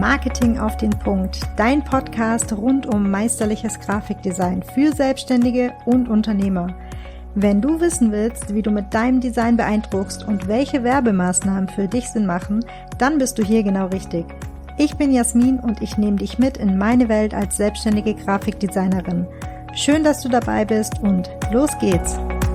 Marketing auf den Punkt, dein Podcast rund um meisterliches Grafikdesign für Selbstständige und Unternehmer. Wenn du wissen willst, wie du mit deinem Design beeindruckst und welche Werbemaßnahmen für dich Sinn machen, dann bist du hier genau richtig. Ich bin Jasmin und ich nehme dich mit in meine Welt als selbstständige Grafikdesignerin. Schön, dass du dabei bist und los geht's!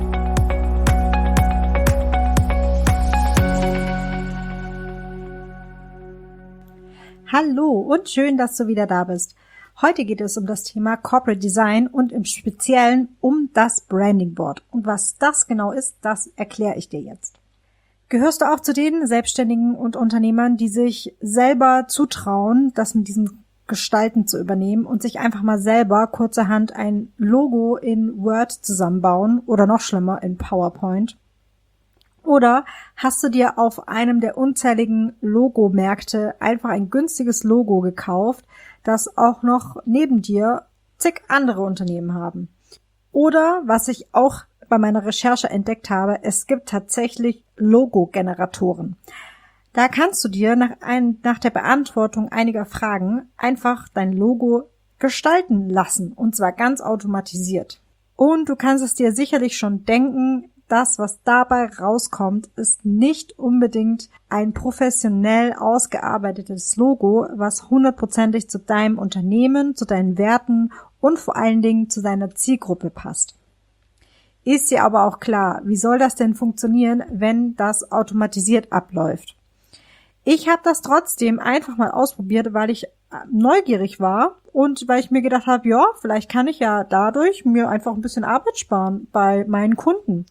Hallo und schön, dass du wieder da bist. Heute geht es um das Thema Corporate Design und im Speziellen um das Branding Board. Und was das genau ist, das erkläre ich dir jetzt. Gehörst du auch zu den Selbstständigen und Unternehmern, die sich selber zutrauen, das mit diesem Gestalten zu übernehmen und sich einfach mal selber kurzerhand ein Logo in Word zusammenbauen oder noch schlimmer in PowerPoint? Oder hast du dir auf einem der unzähligen Logomärkte einfach ein günstiges Logo gekauft, das auch noch neben dir zig andere Unternehmen haben? Oder, was ich auch bei meiner Recherche entdeckt habe, es gibt tatsächlich Logo-Generatoren. Da kannst du dir nach der Beantwortung einiger Fragen einfach dein Logo gestalten lassen, und zwar ganz automatisiert. Und du kannst es dir sicherlich schon denken, das, was dabei rauskommt, ist nicht unbedingt ein professionell ausgearbeitetes Logo, was hundertprozentig zu deinem Unternehmen, zu deinen Werten und vor allen Dingen zu deiner Zielgruppe passt. Ist dir aber auch klar, wie soll das denn funktionieren, wenn das automatisiert abläuft? Ich habe das trotzdem einfach mal ausprobiert, weil ich neugierig war und weil ich mir gedacht habe, ja, vielleicht kann ich ja dadurch mir einfach ein bisschen Arbeit sparen bei meinen Kunden.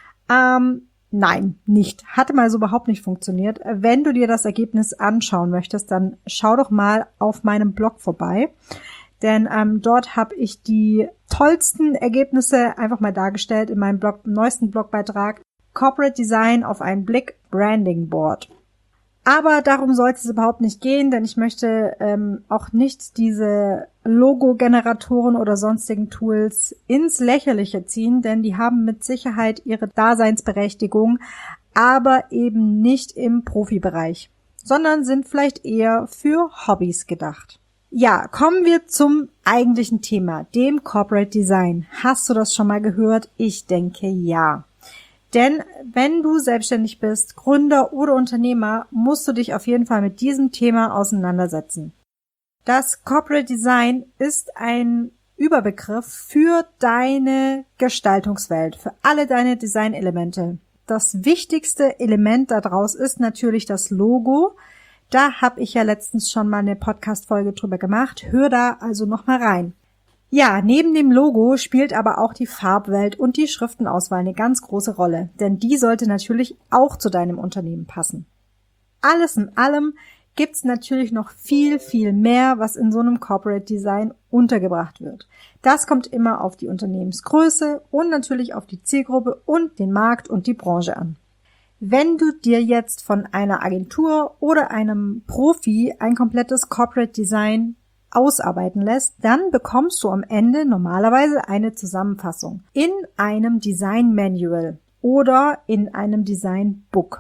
Nein, nicht. Hatte mal so überhaupt nicht funktioniert. Wenn du dir das Ergebnis anschauen möchtest, dann schau doch mal auf meinem Blog vorbei. Denn dort habe ich die tollsten Ergebnisse einfach mal dargestellt in meinem neuesten Blogbeitrag Corporate Design auf einen Blick Branding Board. Aber darum sollte es überhaupt nicht gehen, denn ich möchte auch nicht diese Logo-Generatoren oder sonstigen Tools ins Lächerliche ziehen, denn die haben mit Sicherheit ihre Daseinsberechtigung, aber eben nicht im Profibereich, sondern sind vielleicht eher für Hobbys gedacht. Ja, kommen wir zum eigentlichen Thema, dem Corporate Design. Hast du das schon mal gehört? Ich denke ja. Denn wenn du selbstständig bist, Gründer oder Unternehmer, musst du dich auf jeden Fall mit diesem Thema auseinandersetzen. Das Corporate Design ist ein Überbegriff für deine Gestaltungswelt, für alle deine Designelemente. Das wichtigste Element daraus ist natürlich das Logo. Da habe ich ja letztens schon mal eine Podcast-Folge drüber gemacht. Hör da also noch mal rein. Ja, neben dem Logo spielt aber auch die Farbwelt und die Schriftenauswahl eine ganz große Rolle, denn die sollte natürlich auch zu deinem Unternehmen passen. Alles in allem gibt's natürlich noch viel, viel mehr, was in so einem Corporate Design untergebracht wird. Das kommt immer auf die Unternehmensgröße und natürlich auf die Zielgruppe und den Markt und die Branche an. Wenn du dir jetzt von einer Agentur oder einem Profi ein komplettes Corporate Design ausarbeiten lässt, dann bekommst du am Ende normalerweise eine Zusammenfassung in einem Design Manual oder in einem Design Book.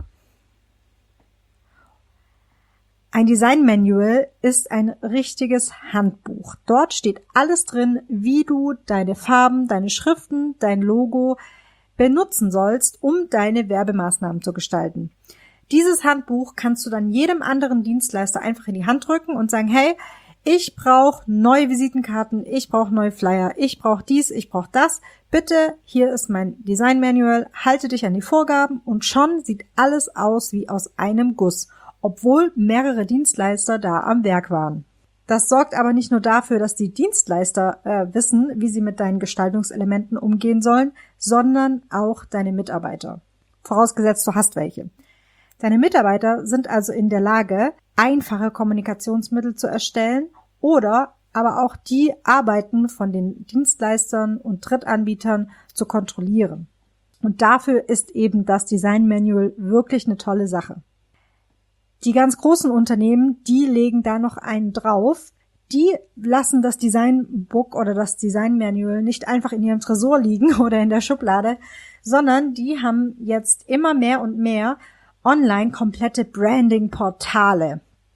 Ein Design Manual ist ein richtiges Handbuch. Dort steht alles drin, wie du deine Farben, deine Schriften, dein Logo benutzen sollst, um deine Werbemaßnahmen zu gestalten. Dieses Handbuch kannst du dann jedem anderen Dienstleister einfach in die Hand drücken und sagen, hey, ich brauche neue Visitenkarten, ich brauche neue Flyer, ich brauche dies, ich brauche das. Bitte, hier ist mein Design Manual, halte dich an die Vorgaben und schon sieht alles aus wie aus einem Guss, obwohl mehrere Dienstleister da am Werk waren. Das sorgt aber nicht nur dafür, dass die Dienstleister wissen, wie sie mit deinen Gestaltungselementen umgehen sollen, sondern auch deine Mitarbeiter. Vorausgesetzt, du hast welche. Deine Mitarbeiter sind also in der Lage, einfache Kommunikationsmittel zu erstellen oder aber auch die Arbeiten von den Dienstleistern und Drittanbietern zu kontrollieren. Und dafür ist eben das Design Manual wirklich eine tolle Sache. Die ganz großen Unternehmen, die legen da noch einen drauf. Die lassen das Design Book oder das Design Manual nicht einfach in ihrem Tresor liegen oder in der Schublade, sondern die haben jetzt immer mehr und mehr online komplette Branding-Portale.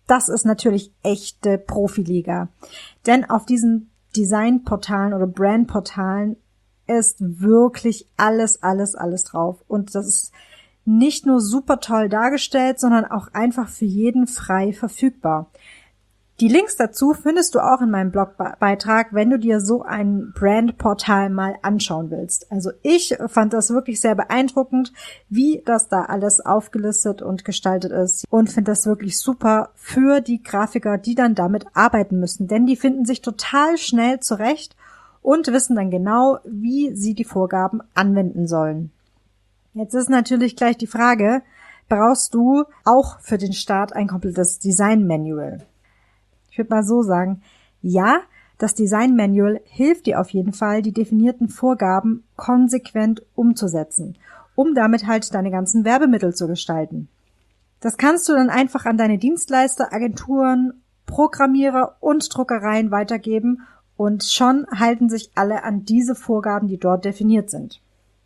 das ist natürlich echte Profiliga. Denn auf diesen Designportalen oder Brandportalen ist wirklich alles drauf. Und das ist nicht nur super toll dargestellt, sondern auch einfach für jeden frei verfügbar. Die Links dazu findest du auch in meinem Blogbeitrag, wenn du dir so ein Brandportal mal anschauen willst. Also ich fand das wirklich sehr beeindruckend, wie das da alles aufgelistet und gestaltet ist und finde das wirklich super für die Grafiker, die dann damit arbeiten müssen, denn die finden sich total schnell zurecht und wissen dann genau, wie sie die Vorgaben anwenden sollen. Jetzt ist natürlich gleich die Frage, brauchst du auch für den Start ein komplettes Design-Manual? Ich würde mal so sagen, ja, das Design-Manual hilft dir auf jeden Fall, die definierten Vorgaben konsequent umzusetzen, um damit halt deine ganzen Werbemittel zu gestalten. Das kannst du dann einfach an deine Dienstleister, Agenturen, Programmierer und Druckereien weitergeben und schon halten sich alle an diese Vorgaben, die dort definiert sind.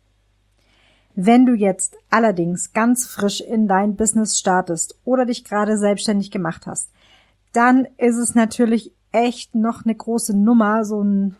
Wenn du jetzt allerdings ganz frisch in dein Business startest oder dich gerade selbstständig gemacht hast, dann ist es natürlich echt noch eine große Nummer, so ein,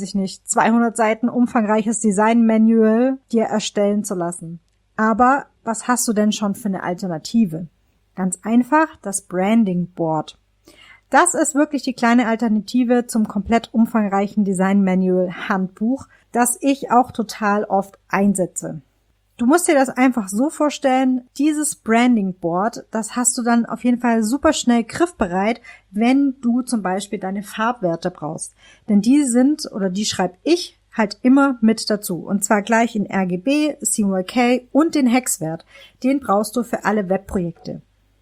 200 Seiten umfangreiches Design-Manual dir erstellen zu lassen. Aber was hast du denn schon für eine Alternative? Ganz einfach das Branding Board. Das ist wirklich die kleine Alternative zum komplett umfangreichen Design-Manual Handbuch, das ich auch total oft einsetze. Du musst dir das einfach so vorstellen, dieses Branding Board, das hast du dann auf jeden Fall super schnell griffbereit, wenn du zum Beispiel deine Farbwerte brauchst. Denn die schreibe ich halt immer mit dazu. Und zwar gleich in RGB, CMYK und den Hexwert. Den brauchst du für alle Webprojekte.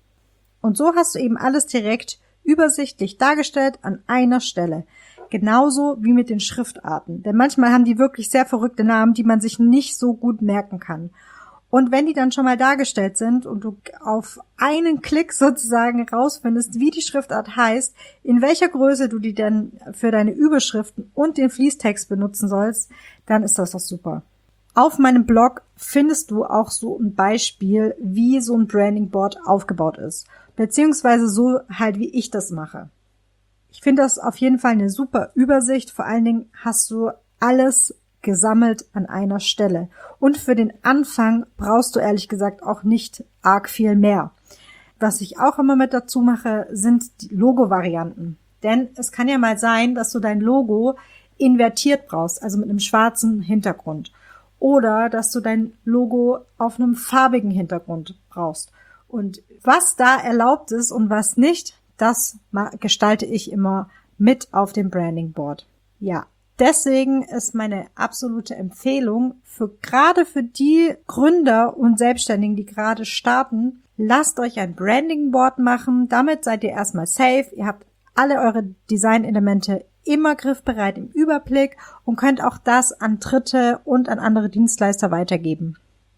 Und so hast du eben alles direkt übersichtlich dargestellt an einer Stelle. Genauso wie mit den Schriftarten. Denn manchmal haben die wirklich sehr verrückte Namen, die man sich nicht so gut merken kann. Und wenn die dann schon mal dargestellt sind und du auf einen Klick sozusagen rausfindest, wie die Schriftart heißt, in welcher Größe du die denn für deine Überschriften und den Fließtext benutzen sollst, dann ist das doch super. Auf meinem Blog findest du auch so ein Beispiel, wie so ein Branding Board aufgebaut ist. Beziehungsweise so halt, wie ich das mache. Ich finde das auf jeden Fall eine super Übersicht. Vor allen Dingen hast du alles gesammelt an einer Stelle. Und für den Anfang brauchst du ehrlich gesagt auch nicht arg viel mehr. Was ich auch immer mit dazu mache, sind die Logo-Varianten. Denn es kann ja mal sein, dass du dein Logo invertiert brauchst, also mit einem schwarzen Hintergrund. Oder dass du dein Logo auf einem farbigen Hintergrund brauchst. Und was da erlaubt ist und was nicht, das gestalte ich immer mit auf dem Branding Board. Ja, deswegen ist meine absolute Empfehlung gerade für die Gründer und Selbstständigen, die gerade starten, lasst euch ein Branding Board machen. Damit seid ihr erstmal safe. Ihr habt alle eure Designelemente immer griffbereit im Überblick und könnt auch das an Dritte und an andere Dienstleister weitergeben.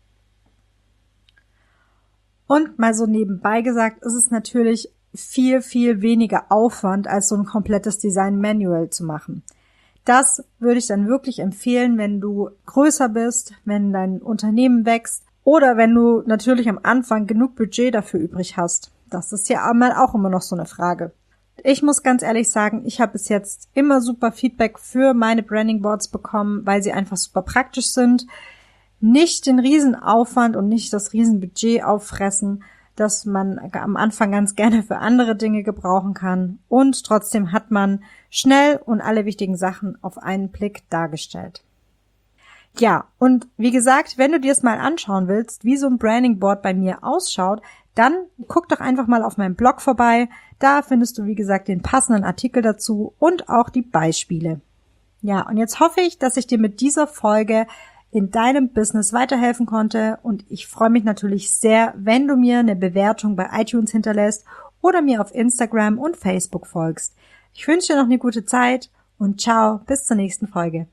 Und mal so nebenbei gesagt, ist es natürlich viel weniger Aufwand, als so ein komplettes Design-Manual zu machen. Das würde ich dann wirklich empfehlen, wenn du größer bist, wenn dein Unternehmen wächst oder wenn du natürlich am Anfang genug Budget dafür übrig hast. Das ist ja auch immer noch so eine Frage. Ich muss ganz ehrlich sagen, ich habe bis jetzt immer super Feedback für meine Branding Boards bekommen, weil sie einfach super praktisch sind, nicht den Riesenaufwand und nicht das Riesenbudget auffressen, dass man am Anfang ganz gerne für andere Dinge gebrauchen kann und trotzdem hat man schnell und alle wichtigen Sachen auf einen Blick dargestellt. Ja, und wie gesagt, wenn du dir es mal anschauen willst, wie so ein Branding Board bei mir ausschaut, dann guck doch einfach mal auf meinem Blog vorbei. Da findest du, wie gesagt, den passenden Artikel dazu und auch die Beispiele. Ja, und jetzt hoffe ich, dass ich dir mit dieser Folge in deinem Business weiterhelfen konnte und ich freue mich natürlich sehr, wenn du mir eine Bewertung bei iTunes hinterlässt oder mir auf Instagram und Facebook folgst. Ich wünsche dir noch eine gute Zeit und ciao, bis zur nächsten Folge.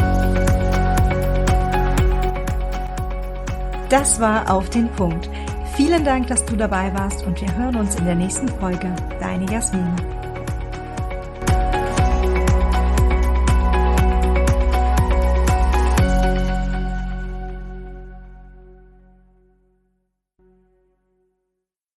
Das war Auf den Punkt. Vielen Dank, dass du dabei warst und wir hören uns in der nächsten Folge. Deine Jasmin.